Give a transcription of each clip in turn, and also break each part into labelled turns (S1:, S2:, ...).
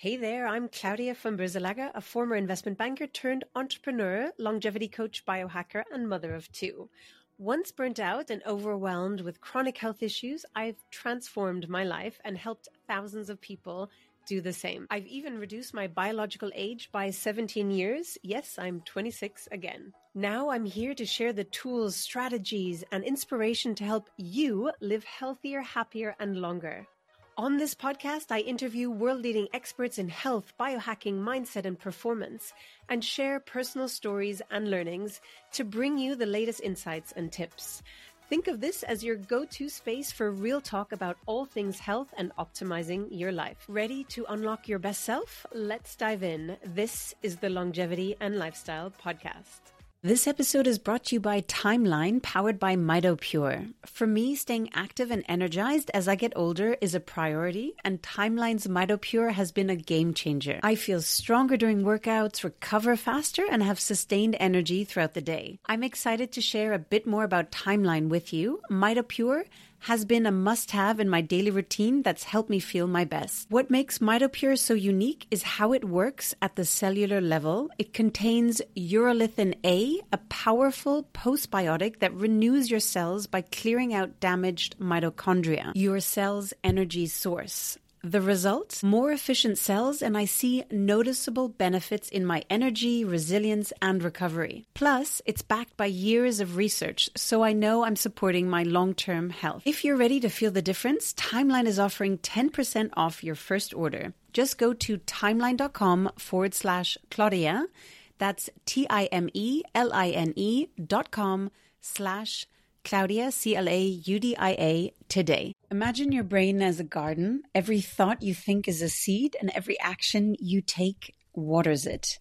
S1: Hey there, I'm Claudia von Brzelaga, a former investment banker turned entrepreneur, longevity coach, biohacker, and mother of two. Once burnt out and overwhelmed with chronic health issues, I've transformed my life and helped thousands of people do the same. I've even reduced my biological age by 17 years. Yes, I'm 26 again. Now I'm here to share the tools, strategies, and inspiration to help you live healthier, happier, and longer. On this podcast, I interview world-leading experts in health, biohacking, mindset, and performance, and share personal stories and learnings to bring you the latest insights and tips. Think of this as your go-to space for real talk about all things health and optimizing your life. Ready to unlock your best self? Let's dive in. This is the Longevity and Lifestyle Podcast. This episode is brought to you by Timeline, powered by MitoPure. For me, staying active and energized as I get older is a priority, and Timeline's MitoPure has been a game changer. I feel stronger during workouts, recover faster, and have sustained energy throughout the day. I'm excited to share a bit more about Timeline with you. MitoPure has been a must-have in my daily routine that's helped me feel my best. What makes MitoPure so unique is how it works at the cellular level. It contains urolithin A, a powerful postbiotic that renews your cells by clearing out damaged mitochondria, your cell's energy source. The result? More efficient cells, and I see noticeable benefits in my energy, resilience, and recovery. Plus, it's backed by years of research, so I know I'm supporting my long-term health. If you're ready to feel the difference, Timeline is offering 10% off your first order. Just go to timeline.com/Claudia. That's timeline.com/Claudia, Claudia, today. Imagine your brain as a garden. Every thought you think is a seed, and every action you take waters it.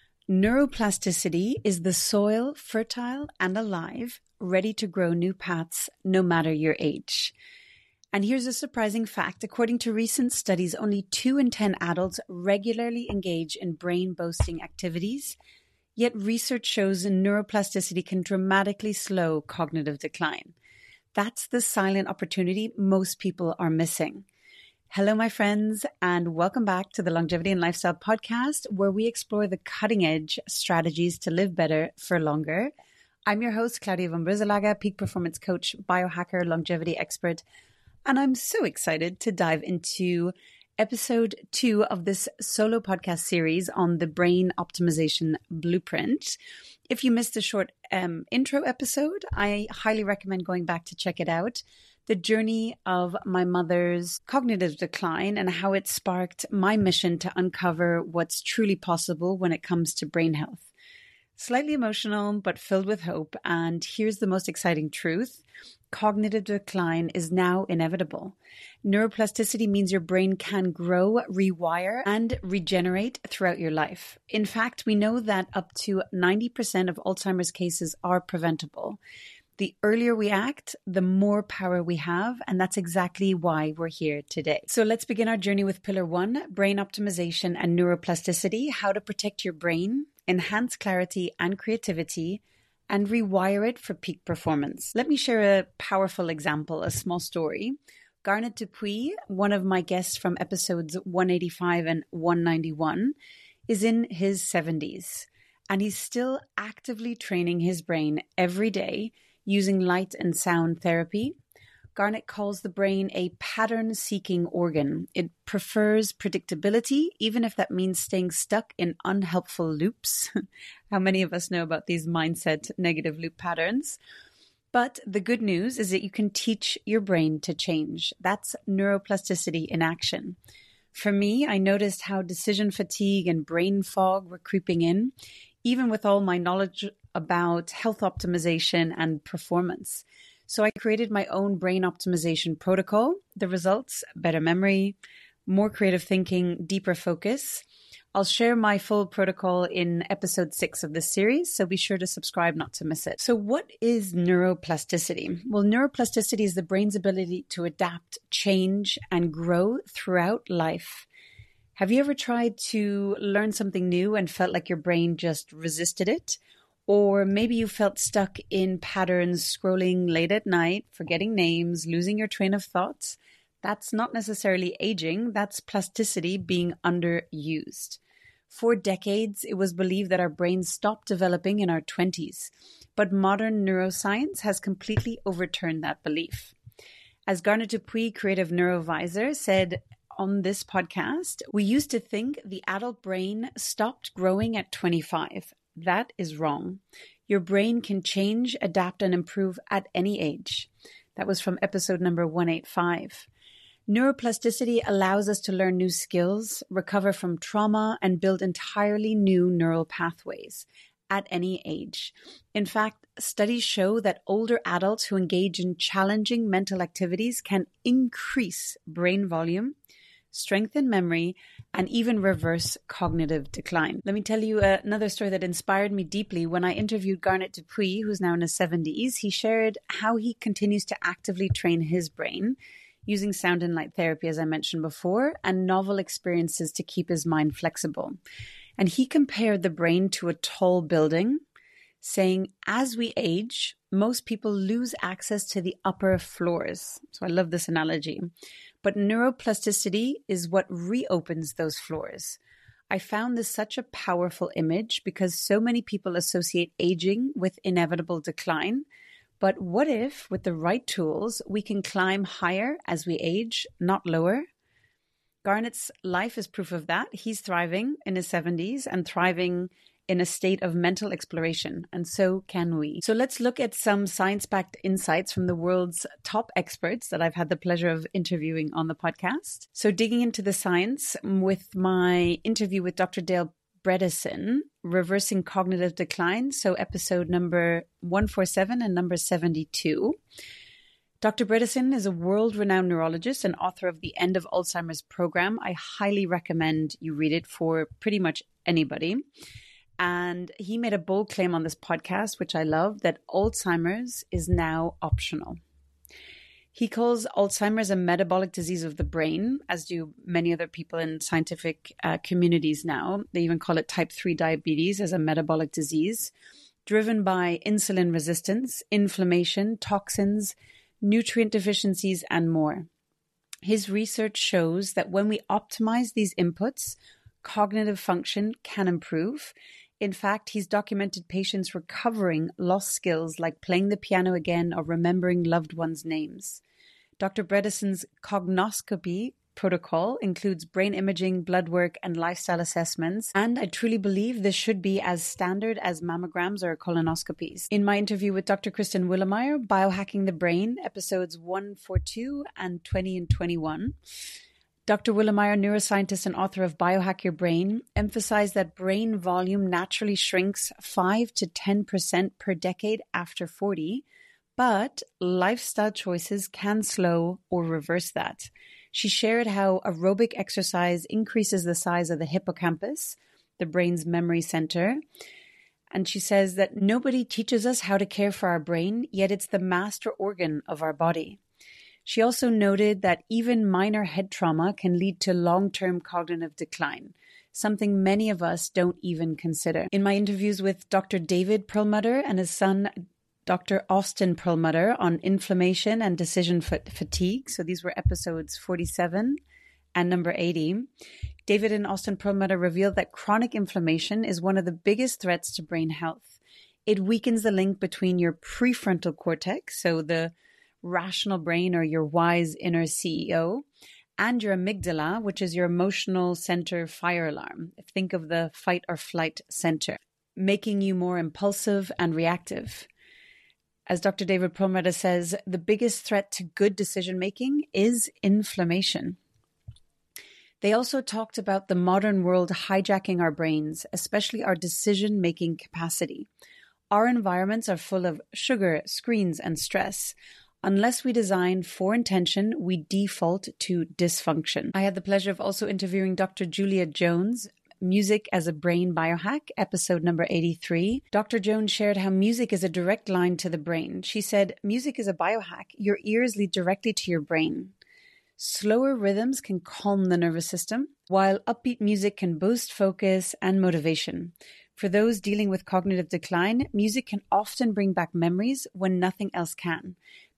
S1: Neuroplasticity is the soil, fertile and alive, ready to grow new paths no matter your age. And here's a surprising fact. According to recent studies, only 2 in 10 adults regularly engage in brain-boosting activities. Yet research shows neuroplasticity can dramatically slow cognitive decline. That's the silent opportunity most people are missing. Hello, my friends, and welcome back to the Longevity and Lifestyle Podcast, where we explore the cutting-edge strategies to live better for longer. I'm your host, Claudia von Brzelaga, peak performance coach, biohacker, longevity expert, and I'm so excited to dive into episode 2 of this solo podcast series on the brain optimization blueprint. If you missed the short intro episode, I highly recommend going back to check it out. The journey of my mother's cognitive decline and how it sparked my mission to uncover what's truly possible when it comes to brain health. Slightly emotional, but filled with hope. And here's the most exciting truth. Cognitive decline is now inevitable. Neuroplasticity means your brain can grow, rewire, and regenerate throughout your life. In fact, we know that up to 90% of Alzheimer's cases are preventable. The earlier we act, the more power we have, and that's exactly why we're here today. So let's begin our journey with Pillar 1, brain optimization and neuroplasticity, how to protect your brain, enhance clarity and creativity, and rewire it for peak performance. Let me share a powerful example, a small story. Garnet Dupuis, one of my guests from episodes 185 and 191, is in his 70s, and he's still actively training his brain every day using light and sound therapy. Garnet calls the brain a pattern-seeking organ. It prefers predictability, even if that means staying stuck in unhelpful loops. How many of us know about these mindset negative loop patterns? But the good news is that you can teach your brain to change. That's neuroplasticity in action. For me, I noticed how decision fatigue and brain fog were creeping in, even with all my knowledge about health optimization and performance. So I created my own brain optimization protocol. The results: better memory, more creative thinking, deeper focus. I'll share my full protocol in episode 6 of this series, so be sure to subscribe not to miss it. So what is neuroplasticity? Well, neuroplasticity is the brain's ability to adapt, change, and grow throughout life. Have you ever tried to learn something new and felt like your brain just resisted it? Or maybe you felt stuck in patterns, scrolling late at night, forgetting names, losing your train of thoughts. That's not necessarily aging, that's plasticity being underused. For decades, it was believed that our brains stopped developing in our 20s, but modern neuroscience has completely overturned that belief. As Garnet Dupuy, creative neurovisor, said on this podcast, we used to think the adult brain stopped growing at 25. That is wrong. Your brain can change, adapt, and improve at any age. That was from episode number 185. Neuroplasticity allows us to learn new skills, recover from trauma, and build entirely new neural pathways at any age. In fact, studies show that older adults who engage in challenging mental activities can increase brain volume, strengthen memory, and even reverse cognitive decline. Let me tell you another story that inspired me deeply. When I interviewed Garnet Dupuy, who's now in his 70s, he shared how he continues to actively train his brain using sound and light therapy, as I mentioned before, and novel experiences to keep his mind flexible. And he compared the brain to a tall building, saying, as we age, most people lose access to the upper floors. So I love this analogy. But neuroplasticity is what reopens those floors. I found this such a powerful image because so many people associate aging with inevitable decline. But what if, with the right tools, we can climb higher as we age, not lower? Garnet's life is proof of that. He's thriving in his 70s and thriving in a state of mental exploration, and so can we. So let's look at some science-backed insights from the world's top experts that I've had the pleasure of interviewing on the podcast. So digging into the science with my interview with Dr. Dale Bredesen, Reversing Cognitive Decline, so episode number 147 and number 72. Dr. Bredesen is a world-renowned neurologist and author of the End of Alzheimer's program. I highly recommend you read it for pretty much anybody. And he made a bold claim on this podcast, which I love, that Alzheimer's is now optional. He calls Alzheimer's a metabolic disease of the brain, as do many other people in scientific communities now. They even call it type 3 diabetes as a metabolic disease, driven by insulin resistance, inflammation, toxins, nutrient deficiencies, and more. His research shows that when we optimize these inputs, cognitive function can improve. In fact, he's documented patients recovering lost skills like playing the piano again or remembering loved ones' names. Dr. Bredesen's cognoscopy protocol includes brain imaging, blood work, and lifestyle assessments, and I truly believe this should be as standard as mammograms or colonoscopies. In my interview with Dr. Kristen Willemeyer, Biohacking the Brain, episodes 142 and 20 and 21, Dr. Willemeyer, neuroscientist and author of Biohack Your Brain, emphasized that brain volume naturally shrinks 5 to 10% per decade after 40, but lifestyle choices can slow or reverse that. She shared how aerobic exercise increases the size of the hippocampus, the brain's memory center. And she says that nobody teaches us how to care for our brain, yet it's the master organ of our body. She also noted that even minor head trauma can lead to long-term cognitive decline, something many of us don't even consider. In my interviews with Dr. David Perlmutter and his son, Dr. Austin Perlmutter, on inflammation and decision fatigue, so these were episodes 47 and number 80, David and Austin Perlmutter revealed that chronic inflammation is one of the biggest threats to brain health. It weakens the link between your prefrontal cortex, so the rational brain or your wise inner CEO, and your amygdala, which is your emotional center fire alarm. Think of the fight or flight center, making you more impulsive and reactive. As Dr. David Perlmutter says, the biggest threat to good decision-making is inflammation. They also talked about the modern world hijacking our brains, especially our decision-making capacity. Our environments are full of sugar, screens, and stress. Unless we design for intention, we default to dysfunction. I had the pleasure of also interviewing Dr. Julia Jones, Music as a Brain Biohack, episode number 83. Dr. Jones shared how music is a direct line to the brain. She said, music is a biohack. Your ears lead directly to your brain. Slower rhythms can calm the nervous system, while upbeat music can boost focus and motivation. For those dealing with cognitive decline, music can often bring back memories when nothing else can.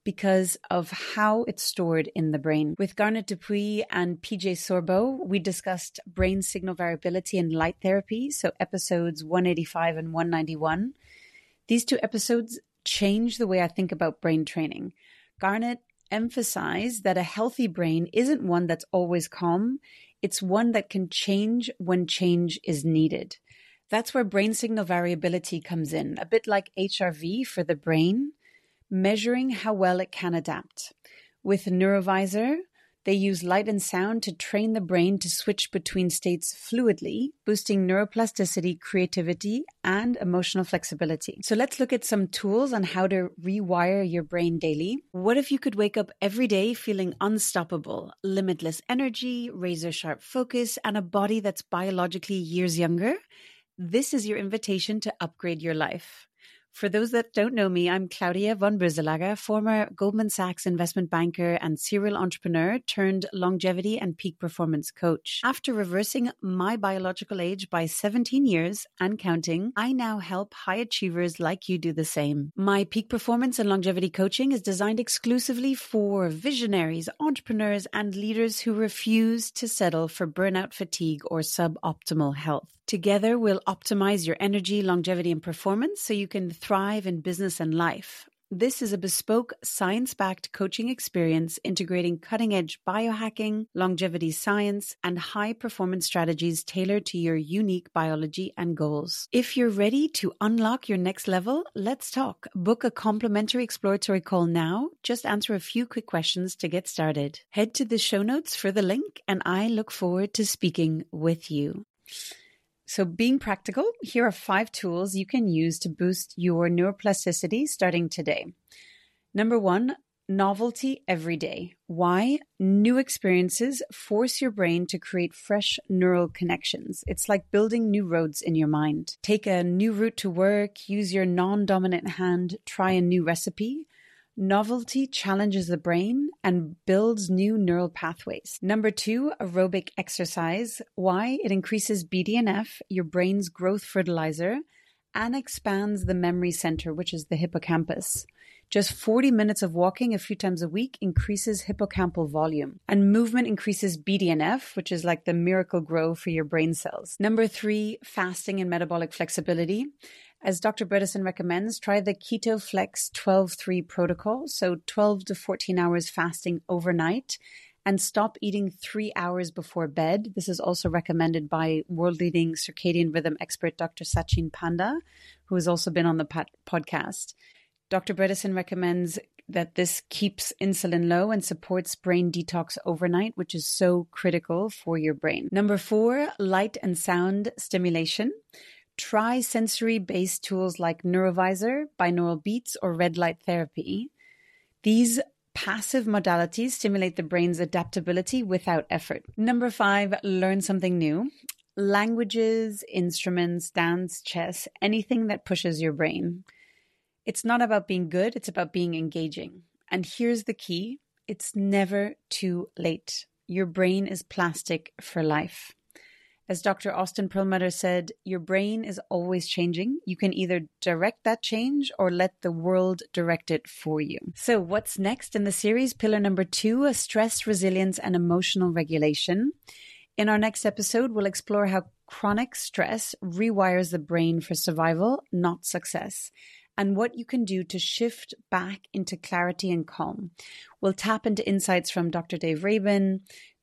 S1: because of how it's stored in the brain. With Garnet Dupuy and PJ Sorbo, we discussed brain signal variability and light therapy, so episodes 185 and 191. These two episodes change the way I think about brain training. Garnet emphasized that a healthy brain isn't one that's always calm. It's one that can change when change is needed. That's where brain signal variability comes in, a bit like HRV for the brain, measuring how well it can adapt. With Neurovisor, they use light and sound to train the brain to switch between states fluidly, boosting neuroplasticity, creativity, and emotional flexibility. So let's look at some tools on how to rewire your brain daily. What if you could wake up every day feeling unstoppable, limitless energy, razor-sharp focus, and a body that's biologically years younger? This is your invitation to upgrade your life. For those that don't know me, I'm Claudia von Boeselager, former Goldman Sachs investment banker and serial entrepreneur turned longevity and peak performance coach. After reversing my biological age by 17 years and counting, I now help high achievers like you do the same. My peak performance and longevity coaching is designed exclusively for visionaries, entrepreneurs, and leaders who refuse to settle for burnout, fatigue, or suboptimal health. Together, we'll optimize your energy, longevity, and performance so you can thrive in business and life. This is a bespoke, science-backed coaching experience integrating cutting-edge biohacking, longevity science, and high-performance strategies tailored to your unique biology and goals. If you're ready to unlock your next level, let's talk. Book a complimentary exploratory call now. Just answer a few quick questions to get started. Head to the show notes for the link, and I look forward to speaking with you. So being practical, here are 5 tools you can use to boost your neuroplasticity starting today. Number 1, novelty every day. Why? New experiences force your brain to create fresh neural connections. It's like building new roads in your mind. Take a new route to work, use your non-dominant hand, try a new recipe. Novelty challenges the brain and builds new neural pathways. Number 2, aerobic exercise. Why? It increases BDNF, your brain's growth fertilizer, and expands the memory center, which is the hippocampus. Just 40 minutes of walking a few times a week increases hippocampal volume. And movement increases BDNF, which is like the miracle grow for your brain cells. Number 3, fasting and metabolic flexibility. As Dr. Bredesen recommends, try the Keto Flex 12-3 protocol, so 12 to 14 hours fasting overnight, and stop eating 3 hours before bed. This is also recommended by world-leading circadian rhythm expert Dr. Sachin Panda, who has also been on the podcast. Dr. Bredesen recommends that this keeps insulin low and supports brain detox overnight, which is so critical for your brain. Number 4, light and sound stimulation. Try sensory-based tools like Neurovisor, binaural beats, or red light therapy. These passive modalities stimulate the brain's adaptability without effort. Number 5, learn something new. Languages, instruments, dance, chess, anything that pushes your brain. It's not about being good, it's about being engaging. And here's the key, it's never too late. Your brain is plastic for life. As Dr. Austin Perlmutter said, your brain is always changing. You can either direct that change or let the world direct it for you. So what's next in the series? Pillar number 2, stress, resilience, and emotional regulation. In our next episode, we'll explore how chronic stress rewires the brain for survival, not success, and what you can do to shift back into clarity and calm. We'll tap into insights from Dr. Dave Rabin,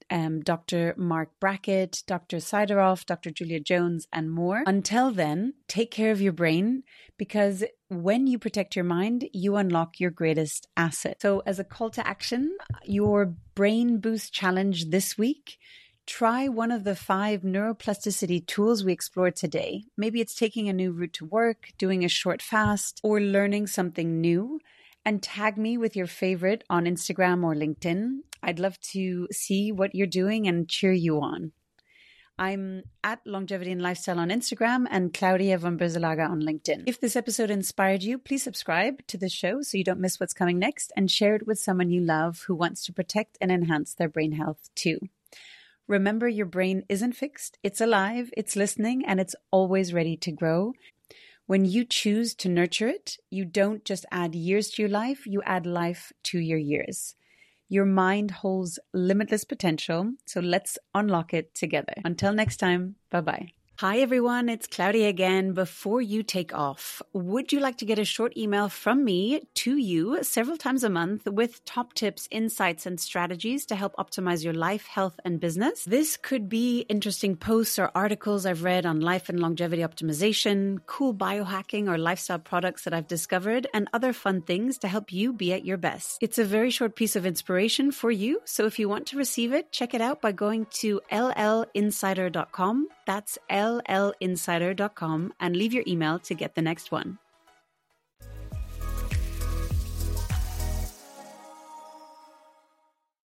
S1: Dr. Mark Brackett, Dr. Sideroff, Dr. Julia Jones, and more. Until then, take care of your brain, because when you protect your mind, you unlock your greatest asset. So as a call to action, your Brain Boost Challenge this week, try one of the 5 neuroplasticity tools we explored today. Maybe it's taking a new route to work, doing a short fast, or learning something new. And tag me with your favorite on Instagram or LinkedIn. I'd love to see what you're doing and cheer you on. I'm at Longevity and Lifestyle on Instagram and Claudia von Boeselager on LinkedIn. If this episode inspired you, please subscribe to the show so you don't miss what's coming next, and share it with someone you love who wants to protect and enhance their brain health too. Remember, your brain isn't fixed. It's alive, it's listening, and it's always ready to grow. When you choose to nurture it, you don't just add years to your life, you add life to your years. Your mind holds limitless potential, so let's unlock it together. Until next time, bye-bye. Hi everyone, it's Claudia again. Before you take off, would you like to get a short email from me to you several times a month with top tips, insights, and strategies to help optimize your life, health, and business? This could be interesting posts or articles I've read on life and longevity optimization, cool biohacking or lifestyle products that I've discovered, and other fun things to help you be at your best. It's a very short piece of inspiration for you, so if you want to receive it, check it out by going to llinsider.com. That's llinsider.com and leave your email to get the next one.